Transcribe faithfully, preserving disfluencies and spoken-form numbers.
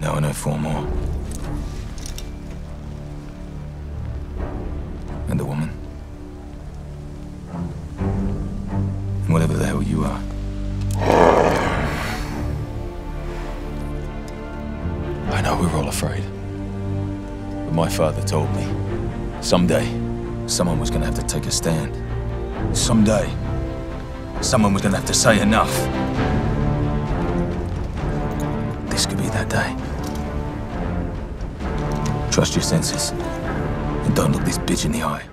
Now I know four more. And a woman. And whatever the hell you are. I know we're all afraid. But my father told me, someday, someone was gonna have to take a stand. Someday, someone was gonna have to say enough. This could be that day. Trust your senses, and don't look this bitch in the eye.